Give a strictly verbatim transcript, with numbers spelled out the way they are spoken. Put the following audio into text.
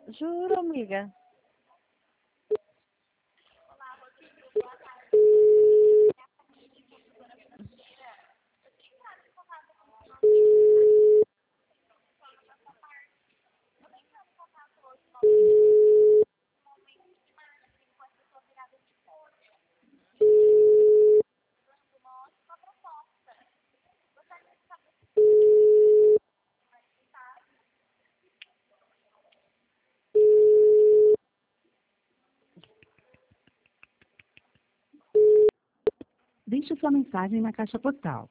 Juro, amiga. Deixe sua mensagem na caixa postal